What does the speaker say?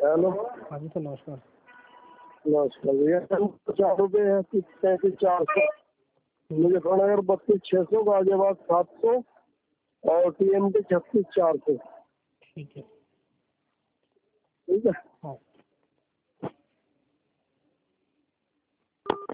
Hello. हाँ जी sir, नमस्कार। नमस्कार भैया। 4 रुपये है 33,400। मुझे खानगर 32,600, गाजियाबाद 700 और TMT 36,400। ठीक है। ठीक है। हाँ।